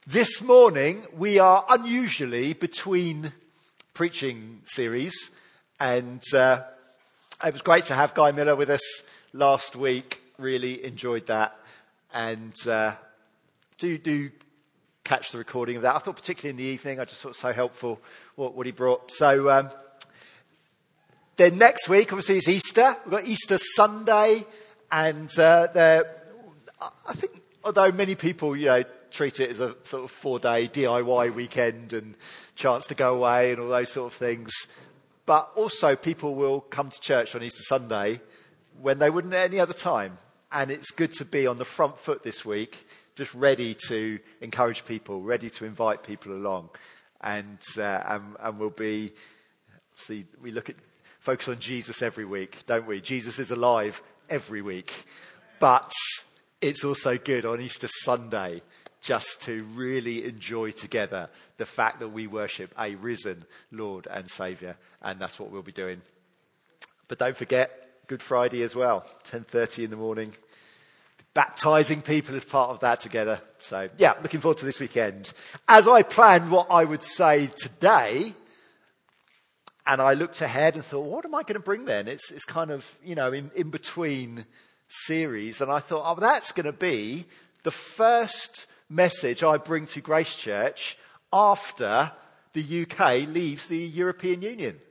This morning, we are unusually between preaching series, and it was great to have Guy Miller with us last week. Really enjoyed that, and do catch the recording of that. I thought particularly in the evening, I just thought it was so helpful what he brought. So then next week, obviously, is Easter. We've got Easter Sunday, and I think, although many people, treat it as a sort of 4-day DIY weekend and chance to go away and all those sort of things. But also people will come to church on Easter Sunday when they wouldn't at any other time. And it's good to be on the front foot this week, just ready to encourage people, ready to invite people along. And we'll be, see, we focus on Jesus every week, don't we? Jesus is alive every week. But it's also good on Easter Sunday just to really enjoy together the fact that we worship a risen Lord and Saviour, and that's what we'll be doing. But don't forget Good Friday as well, 10:30 in the morning, baptising people as part of that together. So yeah, looking forward to this weekend. As I planned what I would say today, and I looked ahead and thought, what am I going to bring then? It's kind of, in between series, and I thought, oh, that's going to be the first message I bring to Grace Church after the UK leaves the European Union.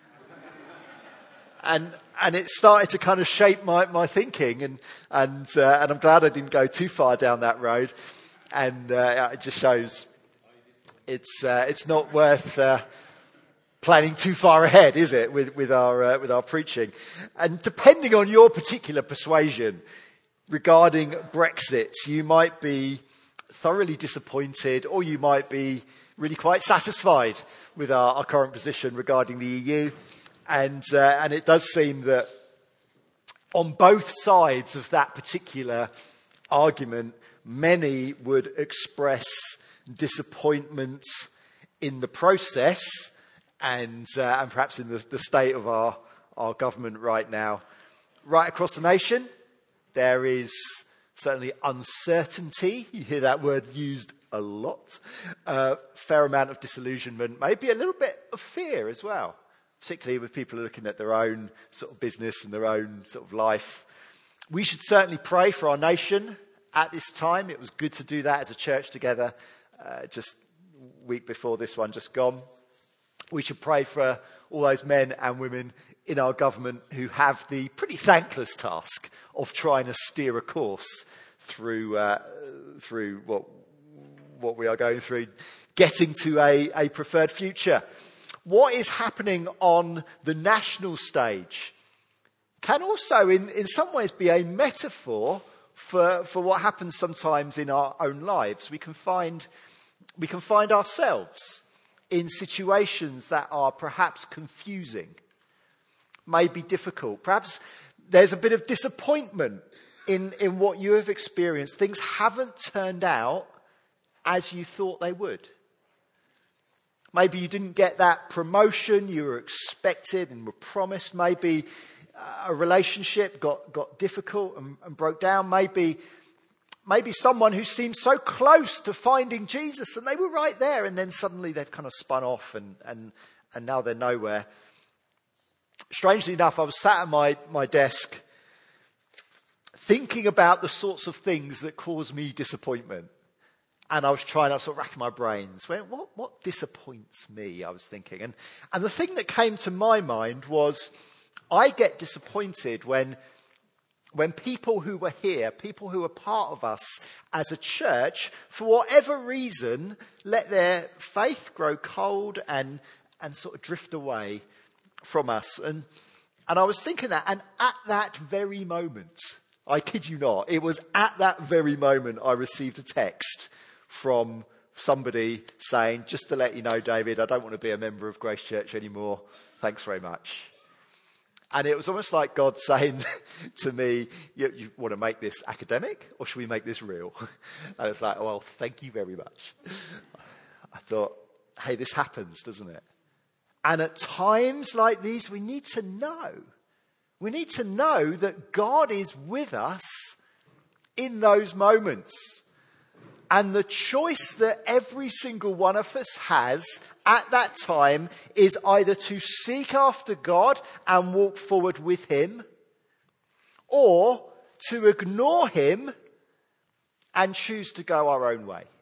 And it started to kind of shape my thinking, and I'm glad I didn't go too far down that road. And it just shows it's not worth planning too far ahead, is it, with our preaching? And depending on your particular persuasion regarding Brexit, you might be thoroughly disappointed, or you might be really quite satisfied with our current position regarding the EU. And it does seem that on both sides of that particular argument, many would express disappointment in the process and perhaps in the state of our government right now. Right across the nation, there is certainly uncertainty. You hear that word used a lot. Fair amount of disillusionment, maybe a little bit of fear as well, particularly with people looking at their own sort of business and their own sort of life. We should certainly pray for our nation at this time. It was good to do that as a church together just a week before this one just gone. We should pray for all those men and women in our government who have the pretty thankless task of trying to steer a course through what we are going through, getting to a preferred future. What is happening on the national stage can also, in some ways, be a metaphor for what happens sometimes in our own lives. We can find ourselves in situations that are perhaps confusing, maybe difficult. Perhaps there's a bit of disappointment in what you have experienced. Things haven't turned out as you thought they would. Maybe you didn't get that promotion you were expected and were promised. Maybe a relationship got difficult and broke down. Maybe someone who seemed so close to finding Jesus, and they were right there, and then suddenly they've kind of spun off and now they're nowhere. Strangely enough, I was sat at my desk thinking about the sorts of things that cause me disappointment. And I was sort of racking my brains. What disappoints me, I was thinking. And the thing that came to my mind was I get disappointed when people who were here, people who were part of us as a church, for whatever reason, let their faith grow cold and sort of drift away from us. And I was thinking that, and at that very moment, I kid you not, it was at that very moment I received a text from somebody saying, just to let you know, David, I don't want to be a member of Grace Church anymore. Thanks very much. And it was almost like God saying to me, you want to make this academic or should we make this real? And it's like, well, thank you very much. I thought, hey, this happens, doesn't it? And at times like these, we need to know. We need to know that God is with us in those moments. And the choice that every single one of us has at that time is either to seek after God and walk forward with him, or to ignore him and choose to go our own way.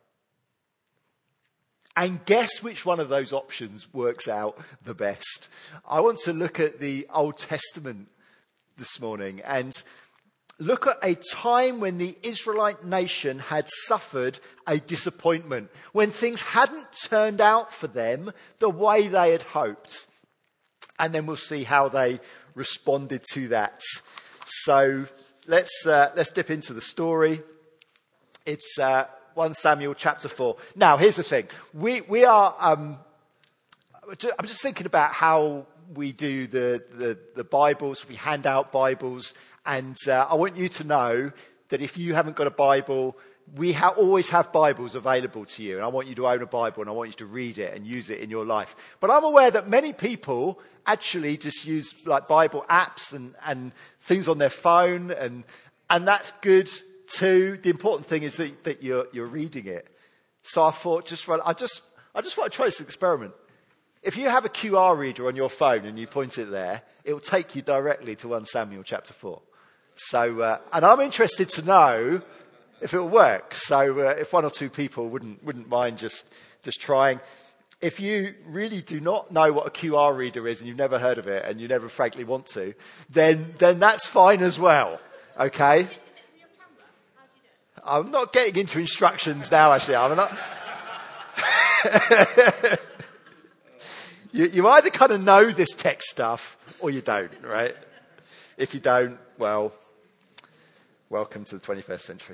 And guess which one of those options works out the best? I want to look at the Old Testament this morning and look at a time when the Israelite nation had suffered a disappointment, when things hadn't turned out for them the way they had hoped. And then we'll see how they responded to that. So let's dip into the story. It's 1 Samuel chapter 4. Now, here's the thing. We are, I'm just thinking about how we do the Bibles. We hand out Bibles. And I want you to know that if you haven't got a Bible, we always have Bibles available to you. And I want you to own a Bible and I want you to read it and use it in your life. But I'm aware that many people actually just use like Bible apps and things on their phone. And that's good too. The important thing is that you're reading it. So I thought, I just want to try this experiment. If you have a QR reader on your phone and you point it there, it will take you directly to 1 Samuel chapter 4. So, and I'm interested to know if it will work. So, if one or two people wouldn't mind just trying. If you really do not know what a QR reader is and you've never heard of it and you never frankly want to, then that's fine as well. Okay? I'm not getting into instructions now, actually. I'm not. You either kind of know this tech stuff or you don't, right? If you don't, well, welcome to the 21st century.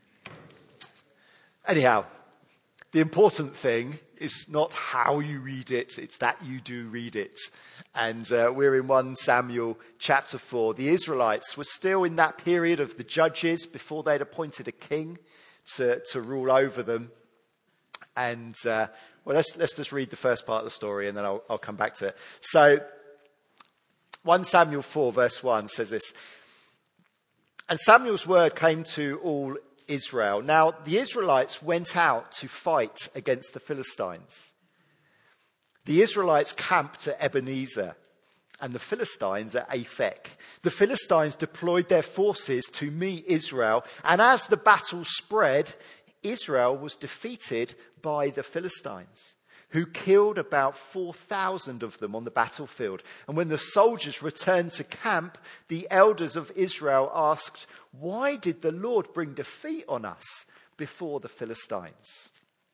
Anyhow, the important thing is not how you read it, it's that you do read it. And we're in 1 Samuel chapter 4. The Israelites were still in that period of the judges before they'd appointed a king to rule over them. And let's just read the first part of the story and then I'll come back to it. So 1 Samuel 4 verse 1 says this. And Samuel's word came to all Israel. Now the Israelites went out to fight against the Philistines. The Israelites camped at Ebenezer and the Philistines at Aphek. The Philistines deployed their forces to meet Israel, and as the battle spread, Israel was defeated by the Philistines, who killed about 4,000 of them on the battlefield. And when the soldiers returned to camp, the elders of Israel asked, "Why did the Lord bring defeat on us before the Philistines?"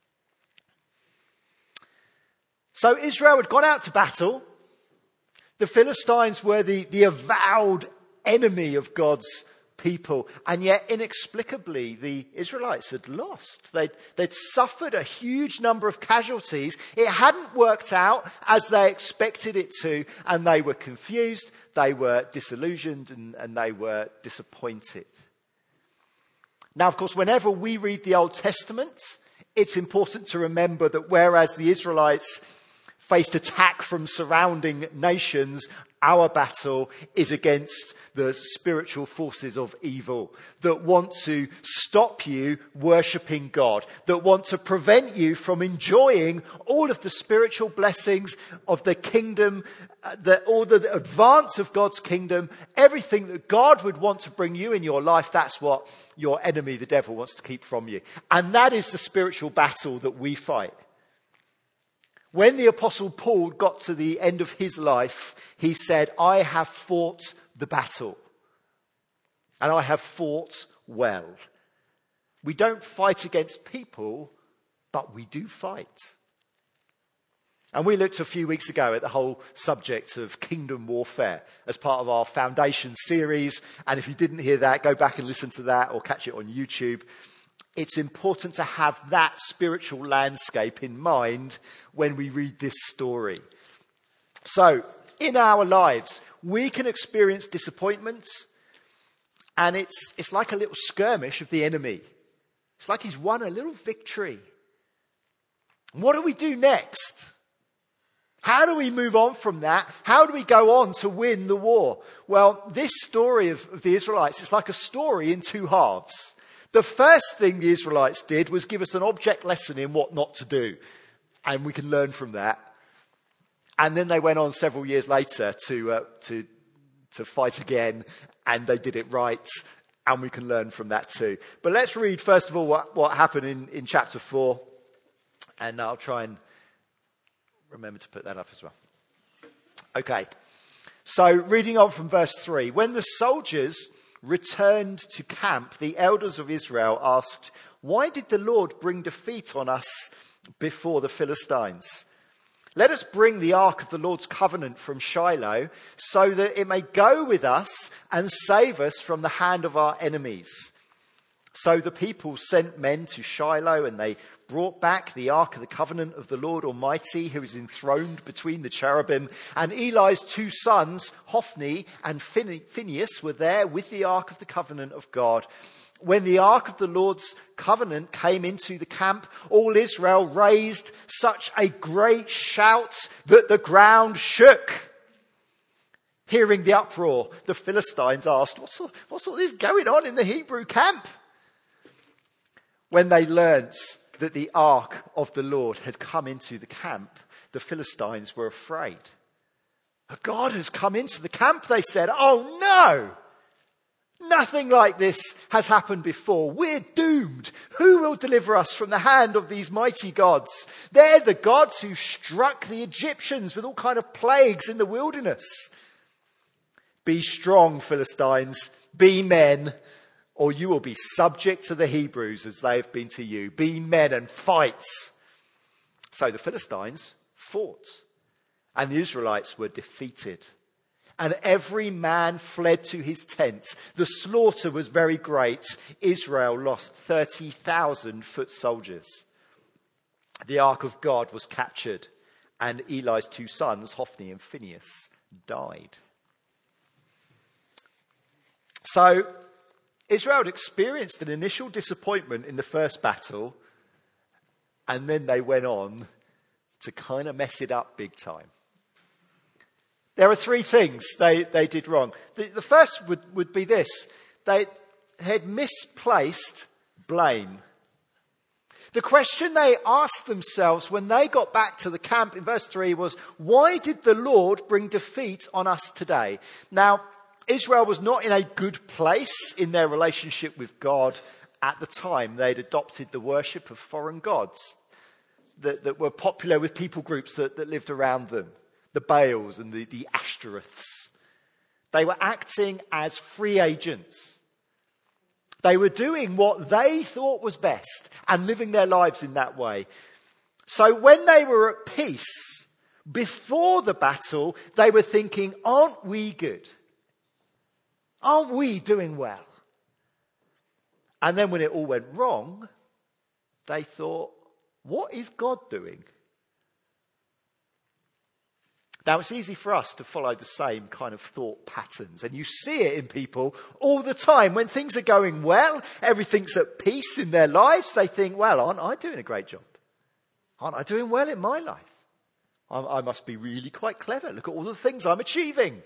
So Israel had gone out to battle. The Philistines were the avowed enemy of God's people. And yet, inexplicably, the Israelites had lost. They'd suffered a huge number of casualties. It hadn't worked out as they expected it to. And they were confused, they were disillusioned, and they were disappointed. Now, of course, whenever we read the Old Testament, it's important to remember that whereas the Israelites faced attack from surrounding nations, our battle is against the spiritual forces of evil that want to stop you worshipping God, that want to prevent you from enjoying all of the spiritual blessings of the kingdom, all the advance of God's kingdom, everything that God would want to bring you in your life. That's what your enemy, the devil, wants to keep from you. And that is the spiritual battle that we fight. When the Apostle Paul got to the end of his life, he said, "I have fought the battle, and I have fought well." We don't fight against people, but we do fight. And we looked a few weeks ago at the whole subject of kingdom warfare as part of our foundation series. And if you didn't hear that, go back and listen to that or catch it on YouTube. It's important to have that spiritual landscape in mind when we read this story. So, in our lives, we can experience disappointment, and it's like a little skirmish of the enemy. It's like he's won a little victory. What do we do next? How do we move on from that? How do we go on to win the war? Well, this story of the Israelites is like a story in two halves. The first thing the Israelites did was give us an object lesson in what not to do. And we can learn from that. And then they went on several years later to fight again, and they did it right, and we can learn from that too. But let's read, first of all, what happened in chapter 4, and I'll try and remember to put that up as well. Okay, so reading on from verse 3. When the soldiers returned to camp, the elders of Israel asked, "Why did the Lord bring defeat on us before the Philistines? Let us bring the ark of the Lord's covenant from Shiloh so that it may go with us and save us from the hand of our enemies." So the people sent men to Shiloh, and they brought back the ark of the covenant of the Lord Almighty, who is enthroned between the cherubim. And Eli's 2 sons, Hophni and Phinehas, were there with the ark of the covenant of God. When the ark of the Lord's covenant came into the camp, all Israel raised such a great shout that the ground shook. Hearing the uproar, the Philistines asked, what's all this going on in the Hebrew camp? When they learnt that the ark of the Lord had come into the camp, the Philistines were afraid. "A God has come into the camp," they said. "Oh no! Nothing like this has happened before. We're doomed. Who will deliver us from the hand of these mighty gods? They're the gods who struck the Egyptians with all kind of plagues in the wilderness." "Be strong, Philistines. Be men, or you will be subject to the Hebrews as they have been to you. Be men and fight." So the Philistines fought, and the Israelites were defeated. And every man fled to his tent. The slaughter was very great. Israel lost 30,000 foot soldiers. The ark of God was captured, and Eli's 2 sons, Hophni and Phinehas, died. So Israel had experienced an initial disappointment in the first battle, and then they went on to kind of mess it up big time. There are 3 things they did wrong. The first would be this. They had misplaced blame. The question they asked themselves when they got back to the camp in verse 3 was, "Why did the Lord bring defeat on us today?" Now, Israel was not in a good place in their relationship with God at the time. They'd adopted the worship of foreign gods that were popular with people groups that lived around them. The Baals and the Ashtoreths. They were acting as free agents. They were doing what they thought was best and living their lives in that way. So when they were at peace, before the battle, they were thinking, "Aren't we good? Aren't we doing well?" And then when it all went wrong, they thought, "What is God doing?" Now, it's easy for us to follow the same kind of thought patterns. And you see it in people all the time. When things are going well, everything's at peace in their lives, they think, "Well, aren't I doing a great job? Aren't I doing well in my life? I must be really quite clever. Look at all the things I'm achieving."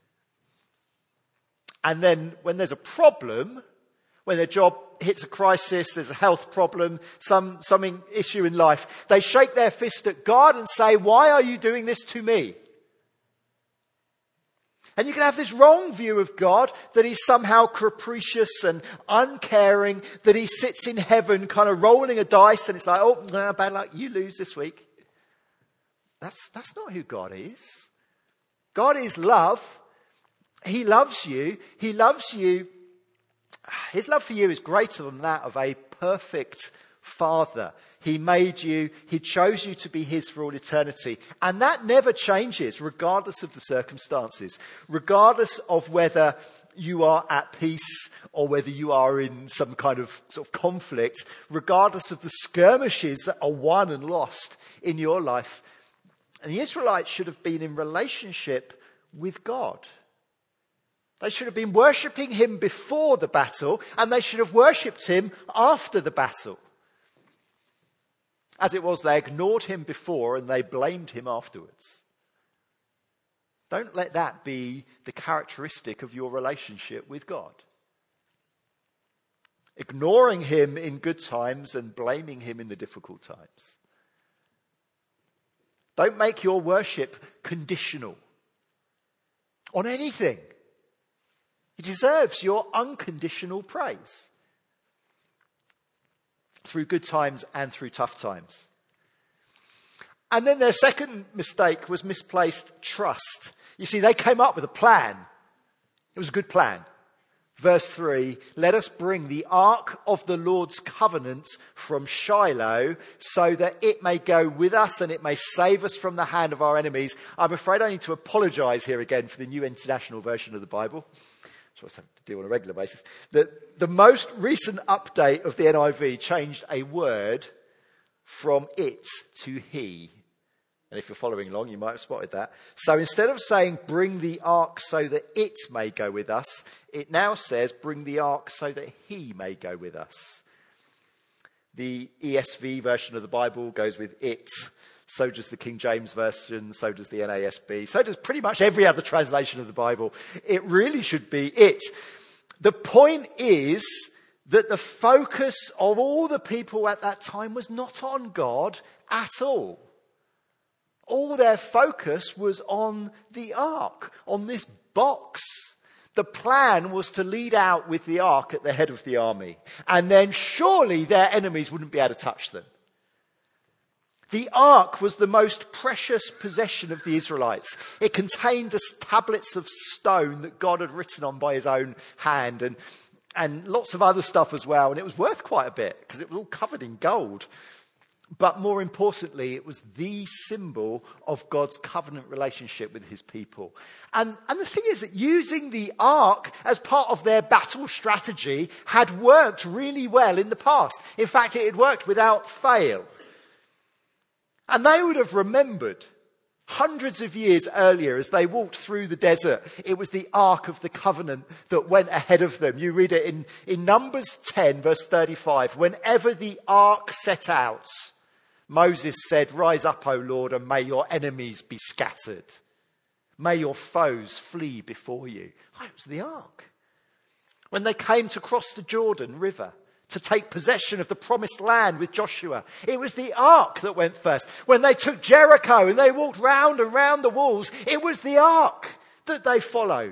And then when there's a problem, when their job hits a crisis, there's a health problem, some issue in life, they shake their fist at God and say, "Why are you doing this to me?" And you can have this wrong view of God, that he's somehow capricious and uncaring, that he sits in heaven kind of rolling a dice and it's like, "Oh, no, bad luck, you lose this week." That's not who God is. God is love. He loves you. He loves you. His love for you is greater than that of a perfect Father. He made you. He chose you to be his for all eternity. And that never changes, regardless of the circumstances. Regardless of whether you are at peace or whether you are in some kind of sort of conflict. Regardless of the skirmishes that are won and lost in your life. And the Israelites should have been in relationship with God. They should have been worshipping him before the battle, and they should have worshipped him after the battle. As it was, they ignored him before and they blamed him afterwards. Don't let that be the characteristic of your relationship with God. ignoring him in good times and blaming him in the difficult times. Don't make your worship conditional on anything. He deserves your unconditional praise through good times and through tough times. And then their second mistake was misplaced trust. You see, they came up with a plan. It was a good plan. Verse 3, let us bring the ark of the Lord's covenant from Shiloh so that it may go with us and it may save us from the hand of our enemies. I'm afraid I need to apologize here again for the New International Version of the Bible, which I have to do on a regular basis. The most recent update of the NIV changed a word from it to he. And if you're following along, you might have spotted that. So instead of saying, bring the ark so that it may go with us, it now says, bring the ark so that he may go with us. The ESV version of the Bible goes with it. So does the King James Version. So does the NASB. So does pretty much every other translation of the Bible. It really should be it. The point is that the focus of all the people at that time was not on God at all. All their focus was on the ark, on this box. The plan was to lead out with the ark at the head of the army. And then surely their enemies wouldn't be able to touch them. The ark was the most precious possession of the Israelites. It contained the tablets of stone that God had written on by his own hand and lots of other stuff as well. And it was worth quite a bit because it was all covered in gold. But more importantly, it was the symbol of God's covenant relationship with his people. And the thing is that using the ark as part of their battle strategy had worked really well in the past. In fact, it had worked without fail. And they would have remembered hundreds of years earlier as they walked through the desert, it was the Ark of the Covenant that went ahead of them. You read it in Numbers 10, verse 35. Whenever the Ark set out, Moses said, rise up, O Lord, and may your enemies be scattered. May your foes flee before you. Oh, it was the Ark. When they came to cross the Jordan River to take possession of the promised land with Joshua, it was the ark that went first. When they took Jericho and they walked round and round the walls, it was the ark that they followed.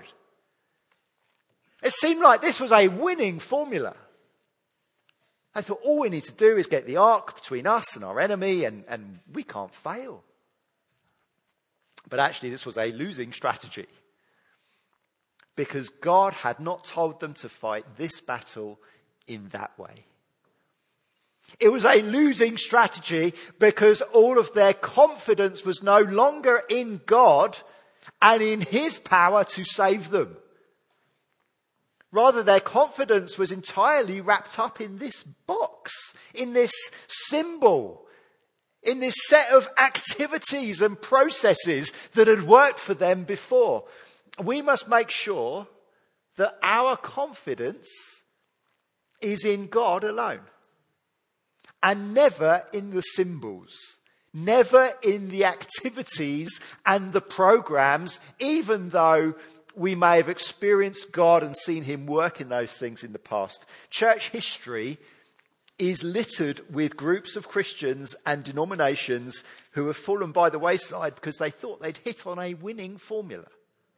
It seemed like this was a winning formula. They thought all we need to do is get the ark between us and our enemy and we can't fail. But actually this was a losing strategy, because God had not told them to fight this battle in that way. It was a losing strategy because all of their confidence was no longer in God and in his power to save them. Rather, their confidence was entirely wrapped up in this box, in this symbol, in this set of activities and processes that had worked for them before. We must make sure that our confidence is in God alone, and never in the symbols, never in the activities and the programs, even though we may have experienced God and seen him work in those things in the past. Church history is littered with groups of Christians and denominations who have fallen by the wayside because they thought they'd hit on a winning formula.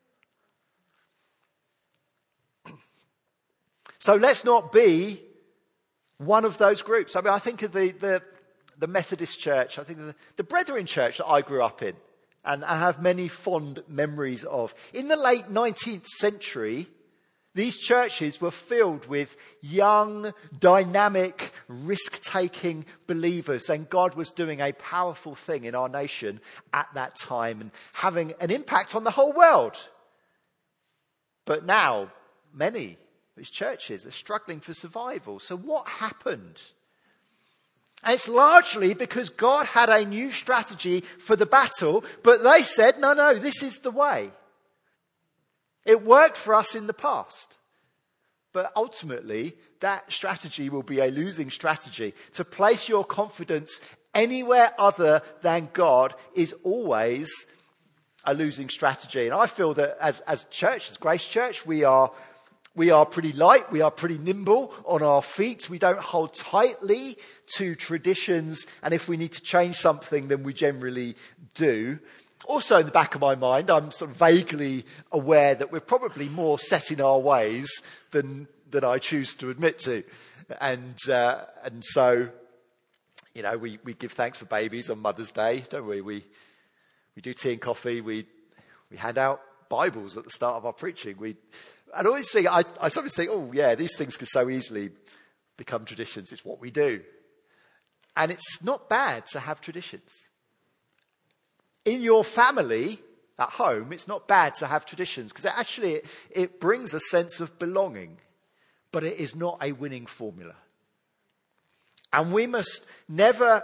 So let's not be one of those groups. I mean, I think of the Methodist Church. I think of the Brethren Church that I grew up in and I have many fond memories of. In the late 19th century, these churches were filled with young, dynamic, risk-taking believers, and God was doing a powerful thing in our nation at that time and having an impact on the whole world. But now, many these churches are struggling for survival. So what happened? And it's largely because God had a new strategy for the battle, but they said, no, this is the way. It worked for us in the past. But ultimately, that strategy will be a losing strategy. To place your confidence anywhere other than God is always a losing strategy. And I feel that as church, as Grace Church, we are We are pretty light. We are pretty nimble on our feet. We don't hold tightly to traditions. And if we need to change something, then we generally do. Also in the back of my mind, I'm sort of vaguely aware that we're probably more set in our ways than I choose to admit to. And so, you know, we give thanks for babies on Mother's Day, don't we? We do tea and coffee. We hand out Bibles at the start of our preaching. And all these things, I sometimes think, oh yeah, these things can so easily become traditions. It's what we do. And it's not bad to have traditions. In your family, at home, it's not bad to have traditions because it brings a sense of belonging, but it is not a winning formula. And we must never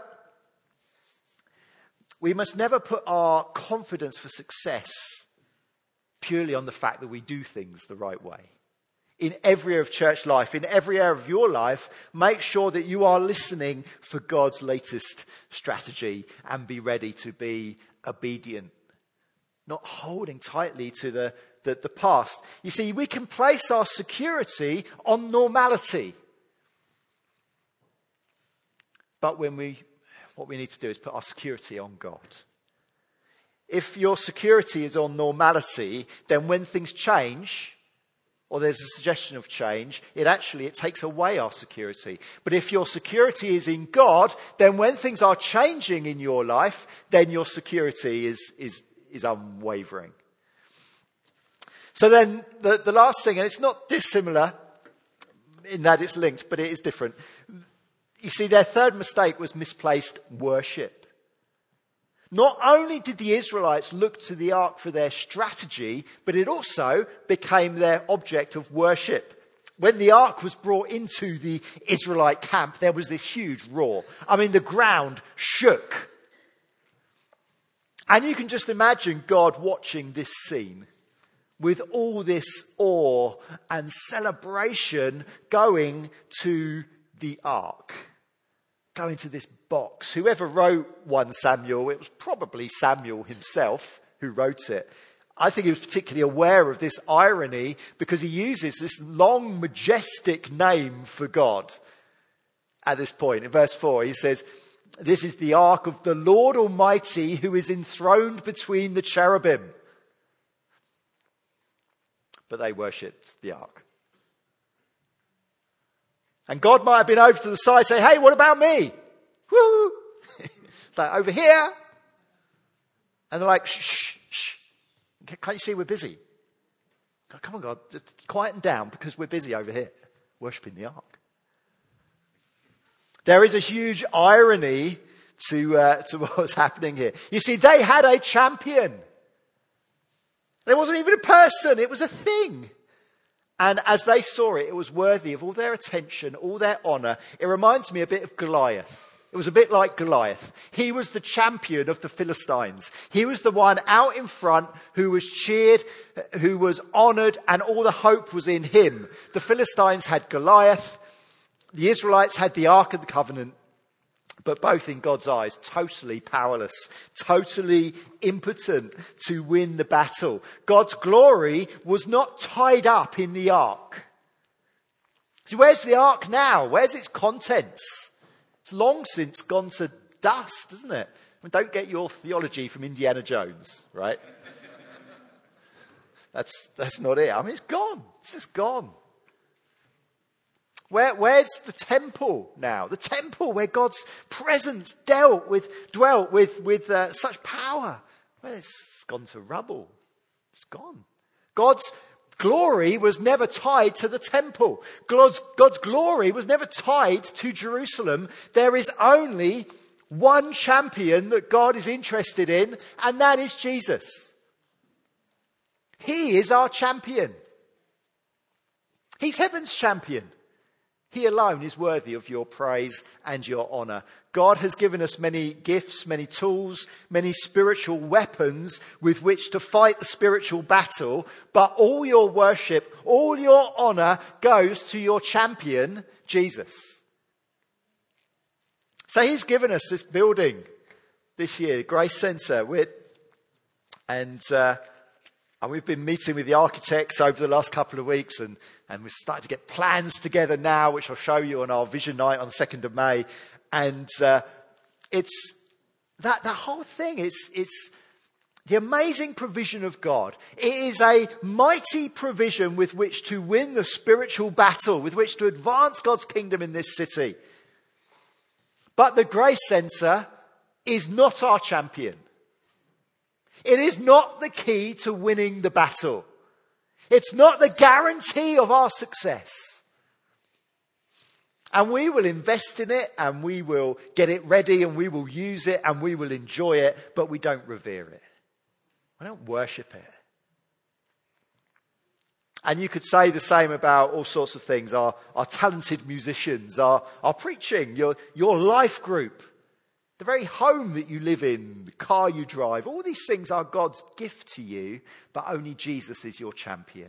put our confidence for success purely on the fact that we do things the right way. In every area of church life, in every area of your life, make sure that you are listening for God's latest strategy and be ready to be obedient, not holding tightly to the past. You see, we can place our security on normality. But what we need to do is put our security on God. If your security is on normality, then when things change, or there's a suggestion of change, it takes away our security. But if your security is in God, then when things are changing in your life, then your security is unwavering. So then the last thing, and it's not dissimilar in that it's linked, but it is different. You see, their third mistake was misplaced worship. Not only did the Israelites look to the ark for their strategy, but it also became their object of worship. When the ark was brought into the Israelite camp, there was this huge roar. I mean, the ground shook. And you can just imagine God watching this scene with all this awe and celebration going to the ark. Go into this box. Whoever wrote 1 Samuel, it was probably Samuel himself who wrote it. I think he was particularly aware of this irony because he uses this long, majestic name for God at this point. In verse 4, he says, "This is the ark of the Lord Almighty who is enthroned between the cherubim." But they worshipped the ark. And God might have been over to the side saying, "Hey, what about me? Woo!" It's like, "Over here." And they're like, "Shh, shh. Can't you see we're busy? Come on, God, just quieten down because we're busy over here worshipping the ark." There is a huge irony to what was happening here. You see, they had a champion. It wasn't even a person, it was a thing. And as they saw it, it was worthy of all their attention, all their honour. It reminds me a bit of Goliath. It was a bit like Goliath. He was the champion of the Philistines. He was the one out in front who was cheered, who was honoured, and all the hope was in him. The Philistines had Goliath. The Israelites had the Ark of the Covenant. But both in God's eyes, totally powerless, totally impotent to win the battle. God's glory was not tied up in the ark. So where's the ark now? Where's its contents? It's long since gone to dust, isn't it? I mean, don't get your theology from Indiana Jones, right? That's not it. I mean, it's gone. It's just gone. Where's the temple now? The temple where God's presence dwelt with such power. Well, it's gone to rubble. It's gone. God's glory was never tied to the temple. God's glory was never tied to Jerusalem. There is only one champion that God is interested in, and that is Jesus. He is our champion. He's heaven's champion. He alone is worthy of your praise and your honour. God has given us many gifts, many tools, many spiritual weapons with which to fight the spiritual battle. But all your worship, all your honour goes to your champion, Jesus. So he's given us this building this year, Grace Centre. And And we've been meeting with the architects over the last couple of weeks, and we've started to get plans together now, which I'll show you on our vision night on the 2nd of May. And it's that whole thing. It's the amazing provision of God. It is a mighty provision with which to win the spiritual battle, with which to advance God's kingdom in this city. But the Grace Centre is not our champion. It is not the key to winning the battle. It's not the guarantee of our success. And we will invest in it, and we will get it ready, and we will use it, and we will enjoy it, but we don't revere it. We don't worship it. And you could say the same about all sorts of things. Our talented musicians, our preaching, your life group, the very home that you live in, the car you drive, all these things are God's gift to you, but only Jesus is your champion.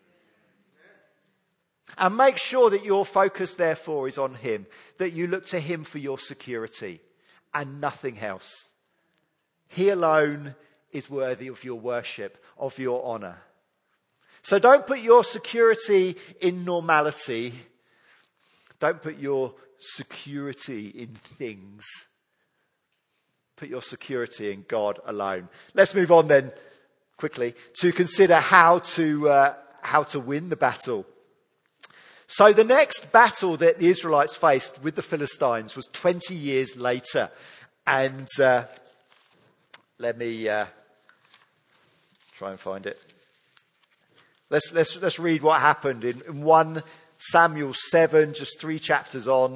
And make sure that your focus, therefore, is on him, that you look to him for your security and nothing else. He alone is worthy of your worship, of your honour. So don't put your security in normality. Don't put your security in things. Put your security in God alone. Let's move on then, quickly, to consider how to win the battle. So the next battle that the Israelites faced with the Philistines was 20 years later. And let me try and find it. Let's read what happened in 1 Samuel 7, just 3 chapters on.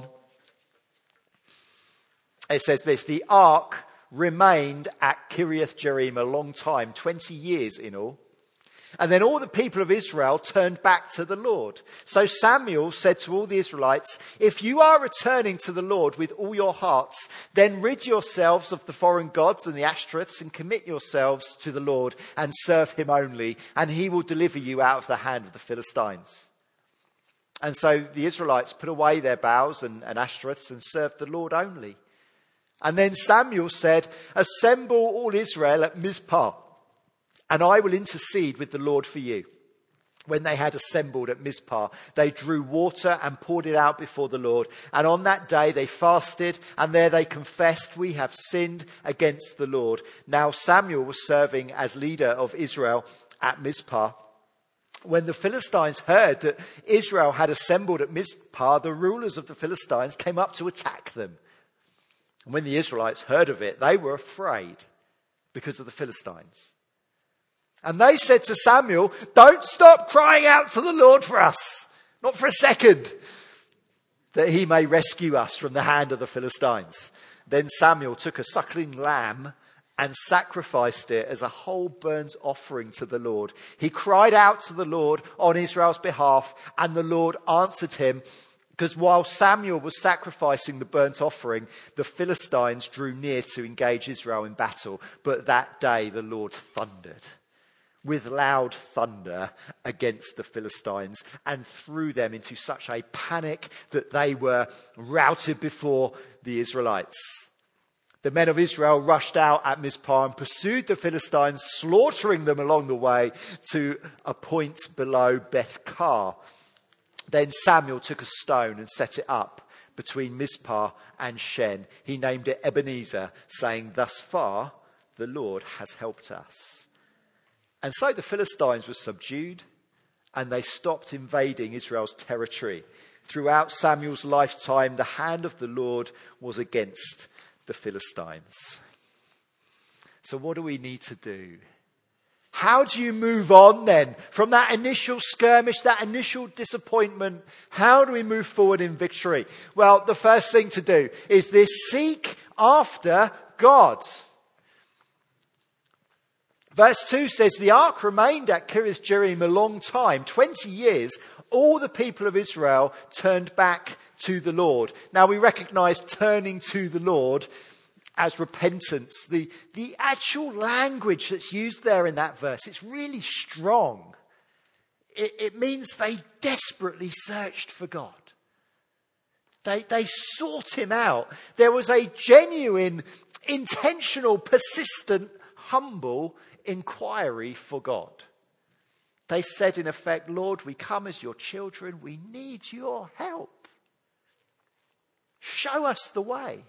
It says this: the ark remained at Kiriath Jearim a long time, 20 years in all. And then all the people of Israel turned back to the Lord. So Samuel said to all the Israelites, if you are returning to the Lord with all your hearts, then rid yourselves of the foreign gods and the Ashtoreths and commit yourselves to the Lord and serve him only, and he will deliver you out of the hand of the Philistines. And so the Israelites put away their Baals and Ashtoreths and served the Lord only. And then Samuel said, assemble all Israel at Mizpah, and I will intercede with the Lord for you. When they had assembled at Mizpah, they drew water and poured it out before the Lord. And on that day they fasted, and there they confessed, we have sinned against the Lord. Now Samuel was serving as leader of Israel at Mizpah. When the Philistines heard that Israel had assembled at Mizpah, the rulers of the Philistines came up to attack them. And when the Israelites heard of it, they were afraid because of the Philistines. And they said to Samuel, don't stop crying out to the Lord for us, not for a second, that he may rescue us from the hand of the Philistines. Then Samuel took a suckling lamb and sacrificed it as a whole burnt offering to the Lord. He cried out to the Lord on Israel's behalf, and the Lord answered him. Because while Samuel was sacrificing the burnt offering, the Philistines drew near to engage Israel in battle. But that day the Lord thundered with loud thunder against the Philistines and threw them into such a panic that they were routed before the Israelites. The men of Israel rushed out at Mizpah and pursued the Philistines, slaughtering them along the way to a point below Beth-kar. Then Samuel took a stone and set it up between Mizpah and Shen. He named it Ebenezer, saying, thus far the Lord has helped us. And so the Philistines were subdued, and they stopped invading Israel's territory. Throughout Samuel's lifetime, the hand of the Lord was against the Philistines. So what do we need to do? How do you move on then from that initial skirmish, that initial disappointment? How do we move forward in victory? Well, the first thing to do is this: seek after God. Verse 2 says, the ark remained at Kiriath Jearim a long time, 20 years. All the people of Israel turned back to the Lord. Now we recognize turning to the Lord as repentance. The actual language that's used there in that verse, it's really strong. It means they desperately searched for God. They sought him out. There was a genuine, intentional, persistent, humble inquiry for God. They said, in effect, Lord, we come as your children. We need your help. Show us the way.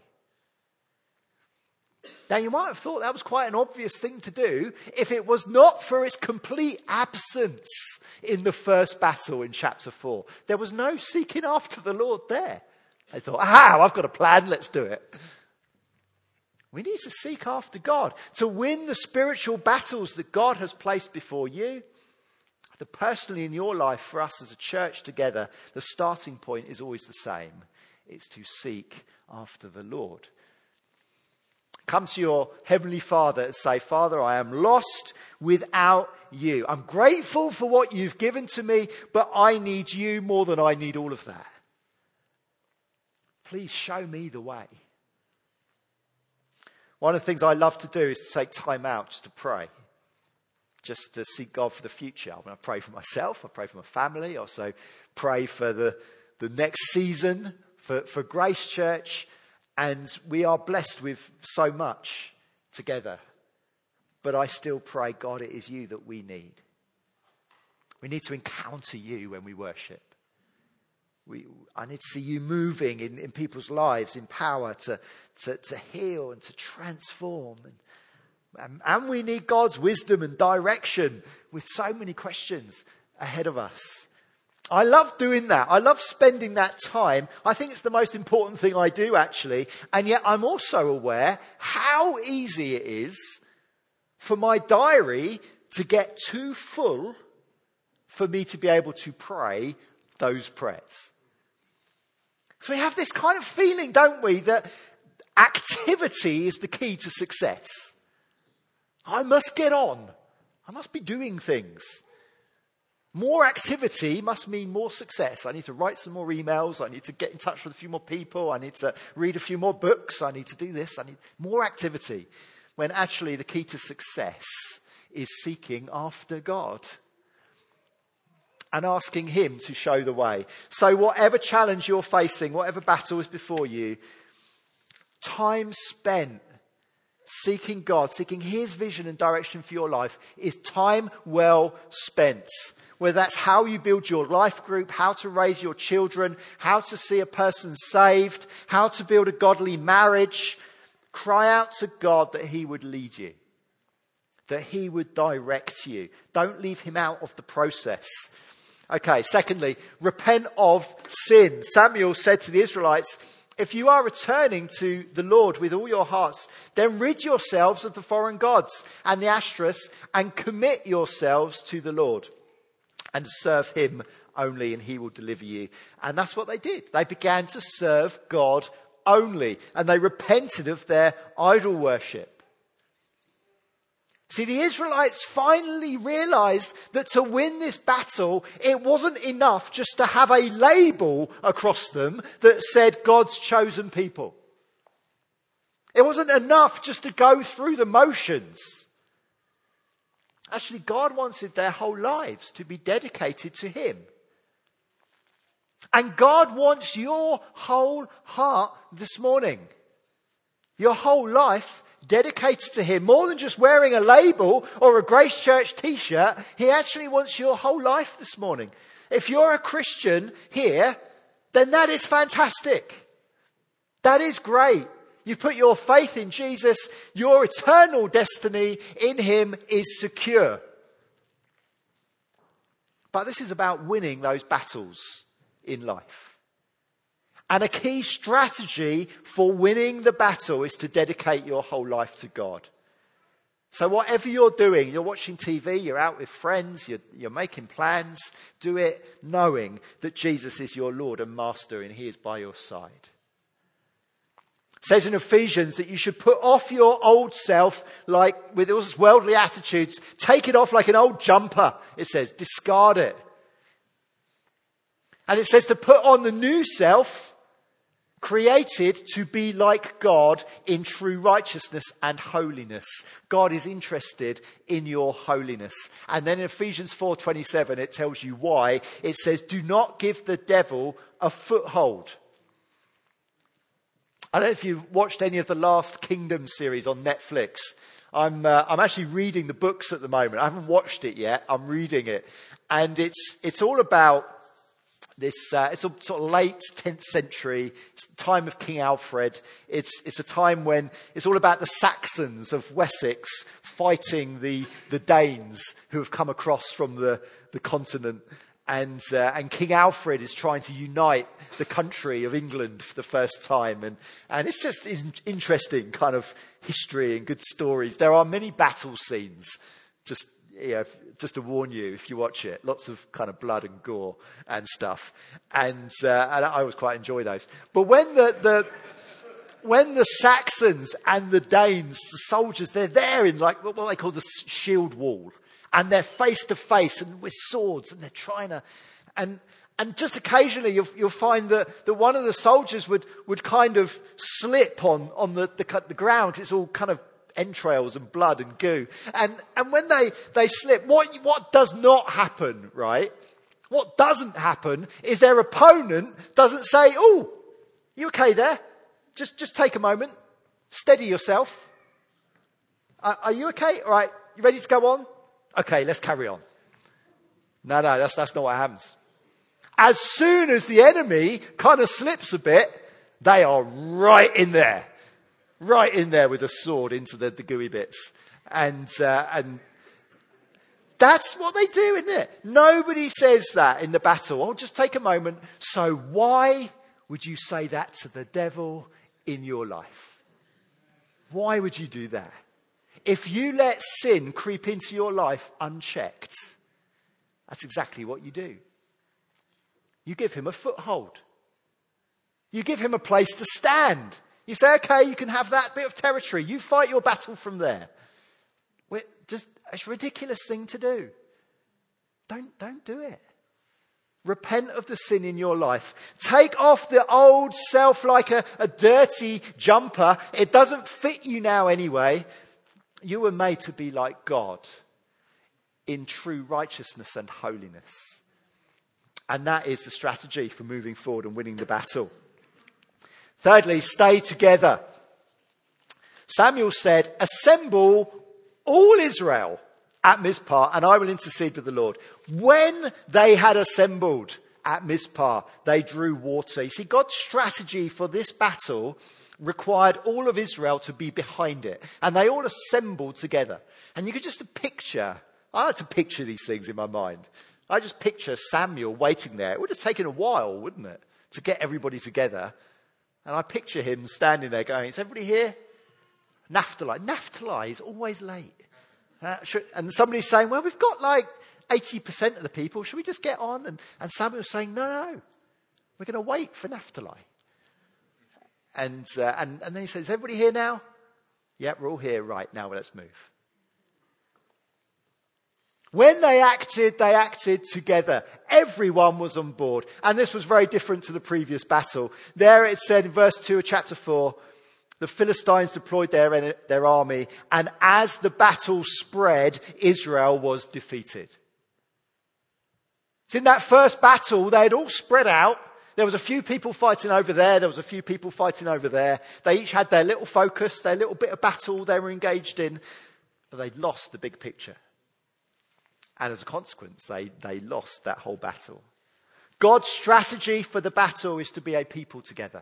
Now, you might have thought that was quite an obvious thing to do if it was not for its complete absence in the first battle in chapter 4. There was no seeking after the Lord there. They thought, I've got a plan, let's do it. We need to seek after God to win the spiritual battles that God has placed before you. That personally in your life, for us as a church together, the starting point is always the same. It's to seek after the Lord. Come to your Heavenly Father and say, Father, I am lost without you. I'm grateful for what you've given to me, but I need you more than I need all of that. Please show me the way. One of the things I love to do is to take time out just to pray. Just to seek God for the future. I pray for myself, I pray for my family, I also pray for the next season, for Grace Church. And we are blessed with so much together. But I still pray, God, it is you that we need. We need to encounter you when we worship. I need to see you moving in people's lives in power to heal and to transform. And we need God's wisdom and direction with so many questions ahead of us. I love doing that. I love spending that time. I think it's the most important thing I do, actually. And yet I'm also aware how easy it is for my diary to get too full for me to be able to pray those prayers. So we have this kind of feeling, don't we, that activity is the key to success. I must get on. I must be doing things. More activity must mean more success. I need to write some more emails. I need to get in touch with a few more people. I need to read a few more books. I need to do this. I need more activity. When actually the key to success is seeking after God and asking him to show the way. So whatever challenge you're facing, whatever battle is before you, time spent seeking God, seeking his vision and direction for your life is time well spent. Whether that's how you build your life group, how to raise your children, how to see a person saved, how to build a godly marriage, cry out to God that he would lead you, that he would direct you. Don't leave him out of the process. Okay, secondly, repent of sin. Samuel said to the Israelites, if you are returning to the Lord with all your hearts, then rid yourselves of the foreign gods and the Ashtoreths and commit yourselves to the Lord and serve him only, and he will deliver you. And that's what they did. They began to serve God only, and they repented of their idol worship. See, the Israelites finally realized that to win this battle, it wasn't enough just to have a label across them that said God's chosen people. It wasn't enough just to go through the motions. Actually, God wanted their whole lives to be dedicated to him. And God wants your whole heart this morning. Your whole life dedicated to him. More than just wearing a label or a Grace Church t-shirt. He actually wants your whole life this morning. If you're a Christian here, then that is fantastic. That is great. You put your faith in Jesus. Your eternal destiny in him is secure. But this is about winning those battles in life. And a key strategy for winning the battle is to dedicate your whole life to God. So whatever you're doing, you're watching TV, you're out with friends, you're making plans, do it knowing that Jesus is your Lord and Master and he is by your side. It says in Ephesians that you should put off your old self like with those worldly attitudes. Take it off like an old jumper, it says. Discard it. And it says to put on the new self, created to be like God in true righteousness and holiness. God is interested in your holiness. And then in Ephesians 4:27, it tells you why. It says, do not give the devil a foothold. I don't know if you've watched any of the Last Kingdom series on Netflix. I'm actually reading the books at the moment. I haven't watched it yet. I'm reading it. And it's all about this, it's a sort of late 10th century. It's the time of King Alfred. It's a time when it's all about the Saxons of Wessex fighting the Danes who have come across from the continent. And King Alfred is trying to unite the country of England for the first time. And it's just interesting kind of history and good stories. There are many battle scenes, just to warn you if you watch it. Lots of kind of blood and gore and stuff. And I always quite enjoy those. But when the Saxons and the Danes, the soldiers, they're there in like what they call the shield wall. And they're face to face and with swords and they're trying to, and just occasionally you'll find that one of the soldiers would kind of slip on the ground because it's all kind of entrails and blood and goo. And when they slip, what does not happen, right? What doesn't happen is their opponent doesn't say, "Oh, you okay there? Just take a moment. Steady yourself. Are you okay? All right, you ready to go on? Okay, let's carry on." No, that's not what happens. As soon as the enemy kind of slips a bit, they are right in there with a sword into the gooey bits. And that's what they do, isn't it? Nobody says that in the battle. Oh, just take a moment. So why would you say that to the devil in your life? Why would you do that? If you let sin creep into your life unchecked, that's exactly what you do. You give him a foothold. You give him a place to stand. You say, okay, you can have that bit of territory. You fight your battle from there. It's a ridiculous thing to do. Don't do it. Repent of the sin in your life. Take off the old self like a dirty jumper. It doesn't fit you now anyway. You were made to be like God in true righteousness and holiness. And that is the strategy for moving forward and winning the battle. Thirdly, stay together. Samuel said, "Assemble all Israel at Mizpah, and I will intercede with the Lord." When they had assembled at Mizpah, they drew water. You see, God's strategy for this battle required all of Israel to be behind it. And they all assembled together. And you could just I like to picture these things in my mind. I just picture Samuel waiting there. It would have taken a while, wouldn't it, to get everybody together. And I picture him standing there going, "Is everybody here?" Naphtali is always late. And somebody's saying, "Well, we've got like 80% of the people. Should we just get on?" And Samuel's saying, No. We're going to wait for Naphtali. And then he says, "Is everybody here now?" "Yeah, we're all here. Right, now let's move." When they acted together. Everyone was on board. And this was very different to the previous battle. There it said in verse 2 of chapter 4, the Philistines deployed their army. And as the battle spread, Israel was defeated. So in that first battle, they had all spread out. There was a few people fighting over there. There was a few people fighting over there. They each had their little focus, their little bit of battle they were engaged in. But they'd lost the big picture. And as a consequence, they lost that whole battle. God's strategy for the battle is to be a people together.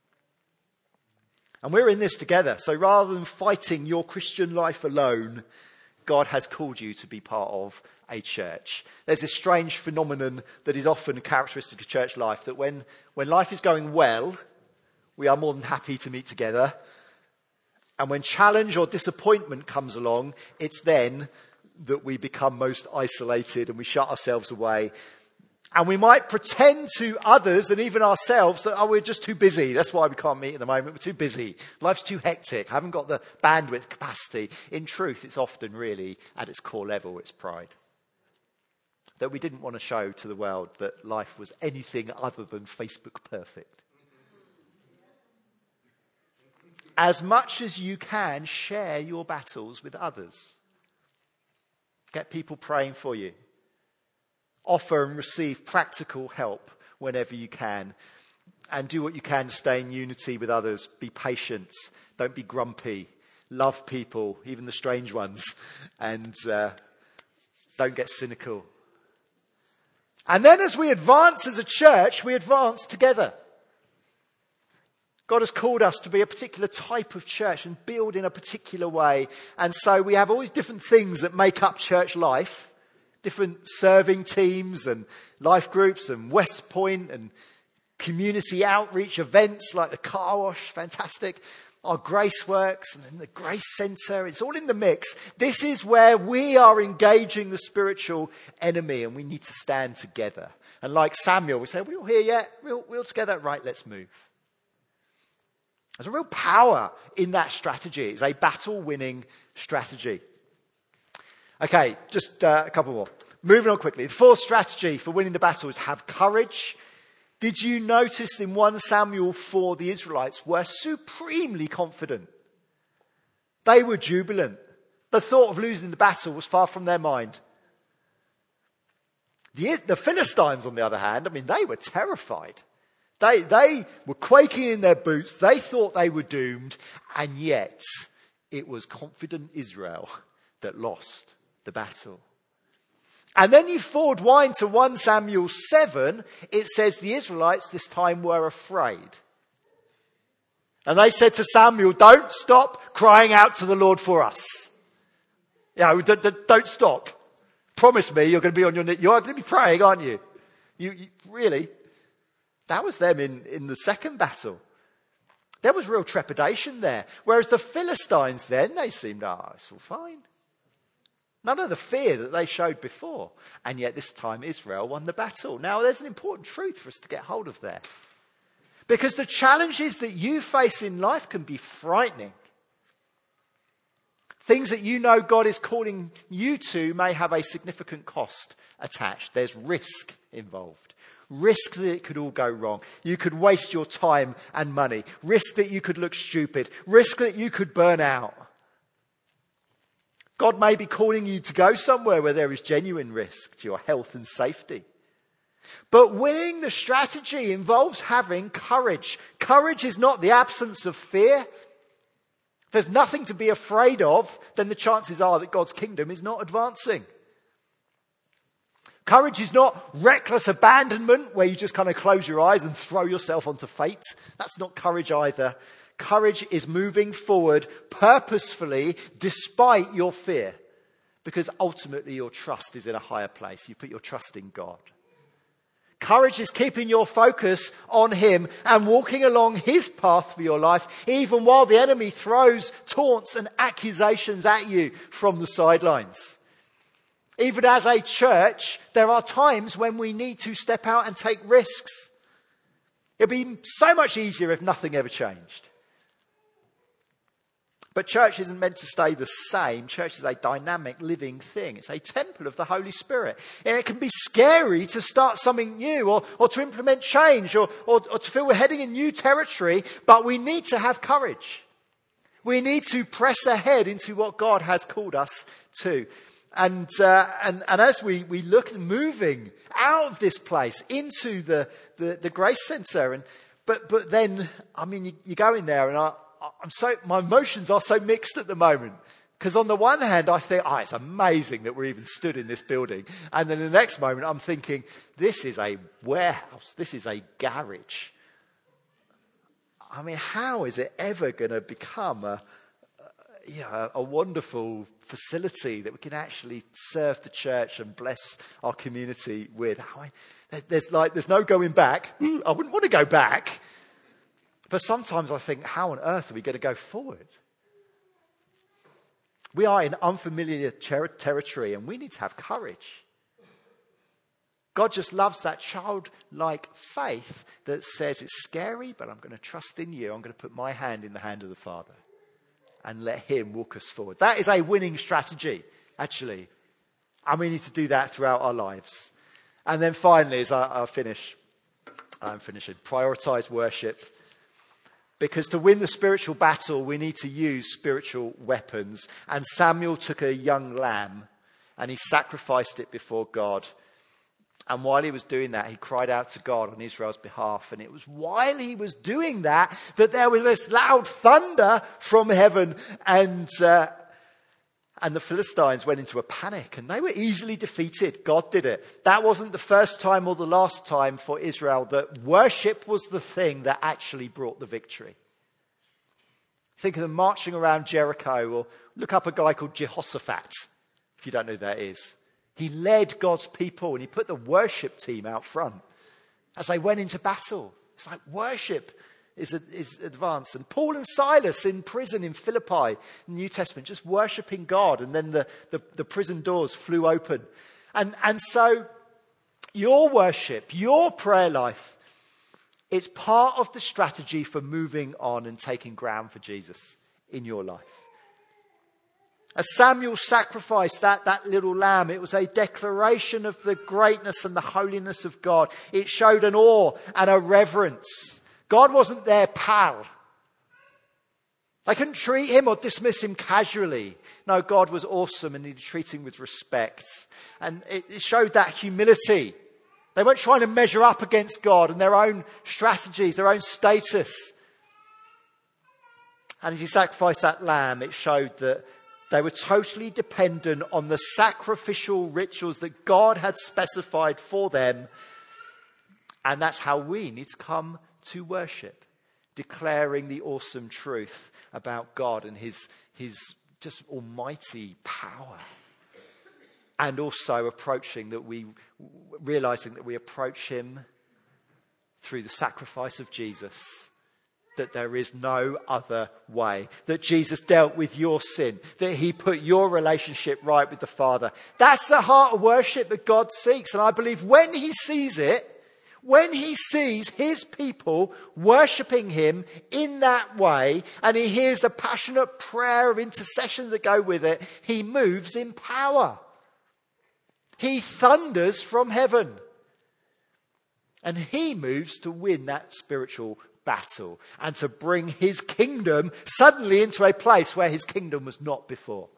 And we're in this together. So rather than fighting your Christian life alone, God has called you to be part of a church. There's this strange phenomenon that is often characteristic of church life, that when life is going well, we are more than happy to meet together. And when challenge or disappointment comes along, it's then that we become most isolated and we shut ourselves away. And we might pretend to others and even ourselves that, we're just too busy. That's why we can't meet at the moment. We're too busy. Life's too hectic. I haven't got the bandwidth capacity. In truth, it's often really, at its core level, it's pride. That we didn't want to show to the world that life was anything other than Facebook perfect. As much as you can, share your battles with others. Get people praying for you. Offer and receive practical help whenever you can. And do what you can to stay in unity with others. Be patient. Don't be grumpy. Love people, even the strange ones, and don't get cynical. And then as we advance as a church, we advance together. God has called us to be a particular type of church and build in a particular way. And so we have all these different things that make up church life. Different serving teams and life groups and West Point and community outreach events like the car wash, fantastic. Our Grace Works and then the Grace Centre, it's all in the mix. This is where we are engaging the spiritual enemy and we need to stand together. And like Samuel, we say, we're all here yet? We're all together? Right, let's move. There's a real power in that strategy. It's a battle-winning strategy. Okay, just a couple more. Moving on quickly. The fourth strategy for winning the battle is have courage. Did you notice in 1 Samuel 4, the Israelites were supremely confident? They were jubilant. The thought of losing the battle was far from their mind. The Philistines, on the other hand, they were terrified. They were quaking in their boots. They thought they were doomed. And yet, it was confident Israel that lost the battle. And then you forward wind to 1 Samuel 7, it says the Israelites this time were afraid. And they said to Samuel, don't stop crying out to the Lord for us. Don't stop. Promise me you're going to be on your knees. You are going to be praying, aren't you? You really? That was them in the second battle. There was real trepidation there. Whereas the Philistines then, they seemed, it's all fine. None of the fear that they showed before. And yet this time Israel won the battle. Now there's an important truth for us to get hold of there. Because the challenges that you face in life can be frightening. Things that you know God is calling you to may have a significant cost attached. There's risk involved. Risk that it could all go wrong. You could waste your time and money. Risk that you could look stupid. Risk that you could burn out. God may be calling you to go somewhere where there is genuine risk to your health and safety. But winning the strategy involves having courage. Courage is not the absence of fear. If there's nothing to be afraid of, then the chances are that God's kingdom is not advancing. Courage is not reckless abandonment where you just kind of close your eyes and throw yourself onto fate. That's not courage either. Courage is moving forward purposefully despite your fear. Because ultimately your trust is in a higher place. You put your trust in God. Courage is keeping your focus on Him and walking along His path for your life, even while the enemy throws taunts and accusations at you from the sidelines. Even as a church, there are times when we need to step out and take risks. It'd be so much easier if nothing ever changed. But church isn't meant to stay the same. Church is a dynamic, living thing. It's a temple of the Holy Spirit. And it can be scary to start something new or to implement change or to feel we're heading in new territory. But we need to have courage. We need to press ahead into what God has called us to. And as we look at moving out of this place into the Grace Centre, but then, you go in there and my emotions are so mixed at the moment. Because on the one hand, I think, it's amazing that we're even stood in this building. And then the next moment, I'm thinking, this is a warehouse. This is a garage. How is it ever going to become a wonderful facility that we can actually serve the church and bless our community with? There's no going back. I wouldn't want to go back. But sometimes I think, how on earth are we going to go forward? We are in unfamiliar territory and we need to have courage. God just loves that childlike faith that says it's scary, but I'm going to trust in you. I'm going to put my hand in the hand of the Father and let Him walk us forward. That is a winning strategy, actually. And we need to do that throughout our lives. And then finally, as I'm finishing, prioritize worship. Because to win the spiritual battle, we need to use spiritual weapons. And Samuel took a young lamb and he sacrificed it before God And while he was doing that, he cried out to God on Israel's behalf. And it was while he was doing that there was this loud thunder from heaven. And the Philistines went into a panic and they were easily defeated. God did it. That wasn't the first time or the last time for Israel that worship was the thing that actually brought the victory. Think of them marching around Jericho, or look up a guy called Jehoshaphat, if you don't know who that is. He led God's people and he put the worship team out front as they went into battle. It's like worship is advanced. And Paul and Silas in prison in Philippi in the New Testament, just worshipping God. And then the prison doors flew open. And so your worship, your prayer life, it's part of the strategy for moving on and taking ground for Jesus in your life. As Samuel sacrificed that little lamb, it was a declaration of the greatness and the holiness of God. It showed an awe and a reverence. God wasn't their pal. They couldn't treat him or dismiss him casually. No, God was awesome and he'd treat him with respect. And it showed that humility. They weren't trying to measure up against God and their own strategies, their own status. And as he sacrificed that lamb, it showed that they were totally dependent on the sacrificial rituals that God had specified for them. And that's how we need to come to worship, declaring the awesome truth about God and his just almighty power. And also realizing that we approach him through the sacrifice of Jesus. That there is no other way. That Jesus dealt with your sin. That he put your relationship right with the Father. That's the heart of worship that God seeks. And I believe when he sees it, when he sees his people worshipping him in that way, and he hears a passionate prayer of intercessions that go with it, he moves in power. He thunders from heaven. And he moves to win that spiritual battle and to bring his kingdom suddenly into a place where his kingdom was not before.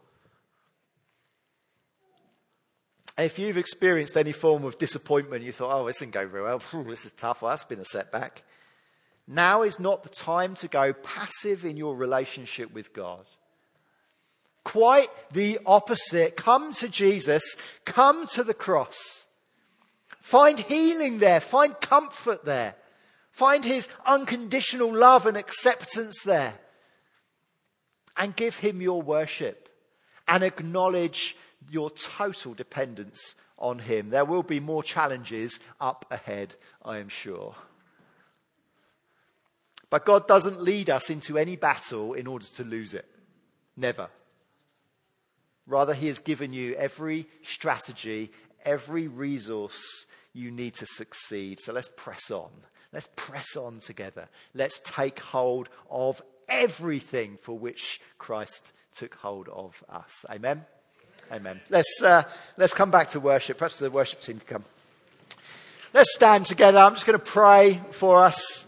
And if you've experienced any form of disappointment, you thought, this didn't go very well, this is tough, that's been a setback. Now is not the time to go passive in your relationship with God. Quite the opposite. Come to Jesus, come to the cross. Find healing there, find comfort there. Find his unconditional love and acceptance there. And give him your worship. And acknowledge your total dependence on him. There will be more challenges up ahead, I am sure. But God doesn't lead us into any battle in order to lose it. Never. Rather, he has given you every strategy, every resource you need to succeed. So let's press on. Let's press on together. Let's take hold of everything for which Christ took hold of us. Amen? Amen. Let's come back to worship. Perhaps the worship team can come. Let's stand together. I'm just going to pray for us.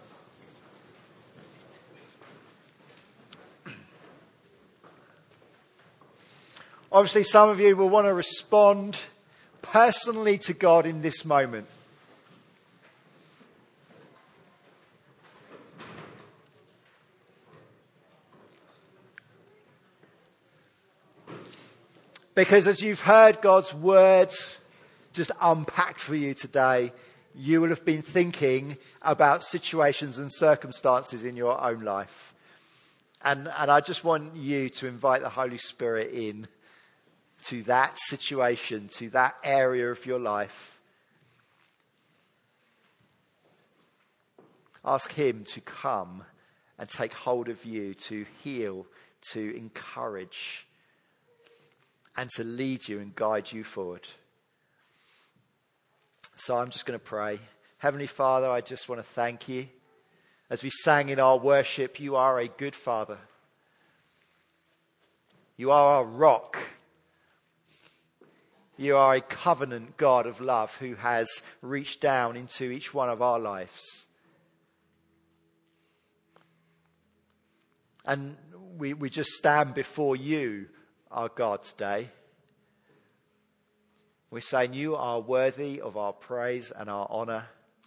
Obviously, some of you will want to respond personally to God in this moment. Because as you've heard God's word just unpacked for you today, you will have been thinking about situations and circumstances in your own life. And I just want you to invite the Holy Spirit in to that situation, to that area of your life. Ask him to come and take hold of you, to heal, to encourage, and to lead you and guide you forward. So I'm just going to pray. Heavenly Father, I just want to thank you. As we sang in our worship, you are a good Father. You are our rock. You are a covenant God of love who has reached down into each one of our lives. And we just stand before you, our God, today. We're saying you are worthy of our praise and our honour.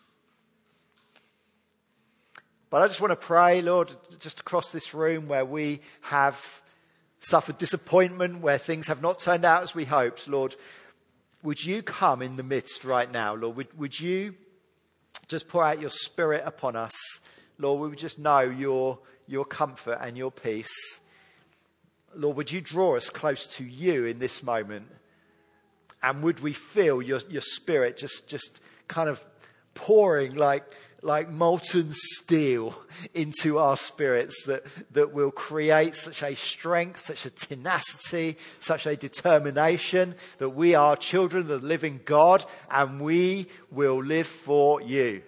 But I just want to pray, Lord, just across this room where we have suffered disappointment, where things have not turned out as we hoped. Lord, would you come in the midst right now, Lord? Would you just pour out your Spirit upon us? Lord, we would just know your comfort and your peace. Lord, would you draw us close to you in this moment? And would we feel your Spirit just kind of pouring like molten steel into our spirits that will create such a strength, such a tenacity, such a determination that we are children of the living God and we will live for you.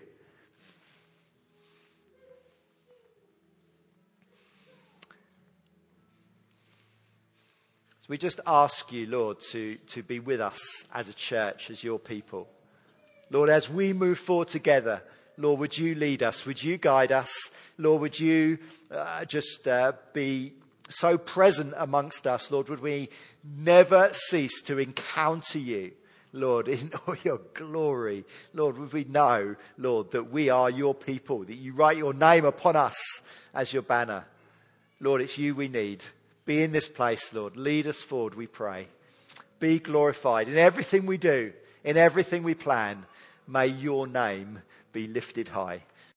So we just ask you, Lord, to be with us as a church, as your people. Lord, as we move forward together, Lord, would you lead us? Would you guide us? Lord, would you just be so present amongst us? Lord, would we never cease to encounter you, Lord, in all your glory? Lord, would we know, Lord, that we are your people, that you write your name upon us as your banner. Lord, it's you we need. Be in this place, Lord. Lead us forward, we pray. Be glorified in everything we do, in everything we plan. May your name be lifted high.